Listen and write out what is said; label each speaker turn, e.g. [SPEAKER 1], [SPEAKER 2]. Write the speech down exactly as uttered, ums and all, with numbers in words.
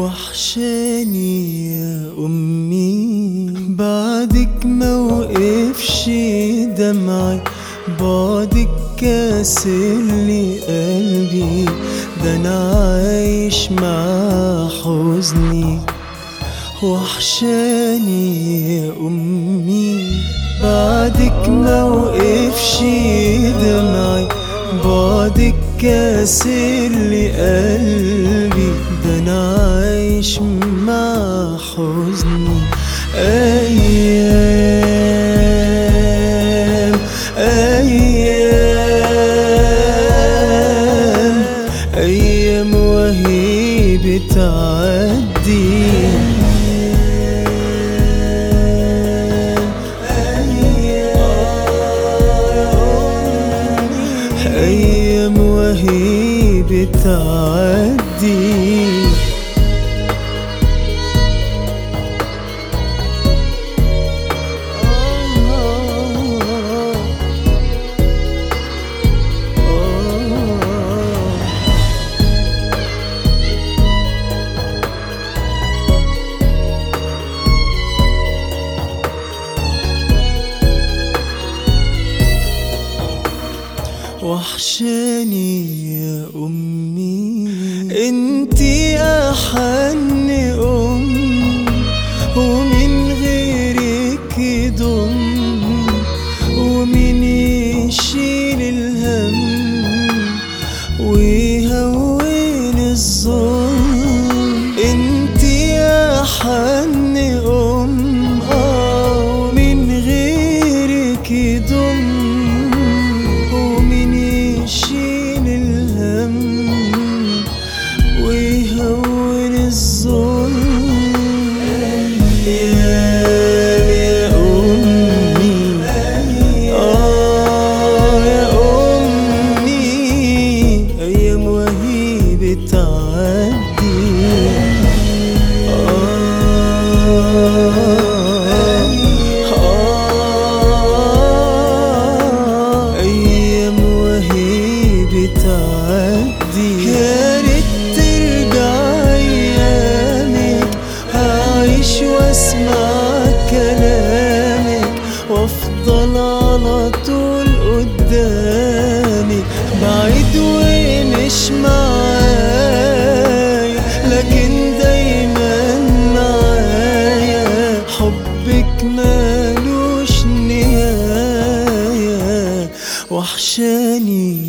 [SPEAKER 1] وحشاني يا أمي، بعدك موقفش دمعي، بعدك كاسرلي قلبي، ده أنا عايش مع حزني. وحشاني يا أمي، بعدك موقفش دمعي، بعدك كاسرلي قلبي، ده أنا عايش مع حزني. أيام أيام أيام وهي بتعدي، أيام وهي بتعدي. وحشاني يا أمي، انتي أحن أم، ومن غيرك يضم، ومن يشيل الهم ويهون الظلم. انتي أحن أم، آه ومن غيرك يضم، يشيل الهم ويهون الظلم. يا يا أمي، آه يا أمي، أيام وهي بتعدي. يا ريت ترجع أيامك، هعيش واسمع كلامك، وافضل على طول قدامك، بعيد ومش معايا، لكن دايما معايا، حبك مالوش نهاية. وحشاني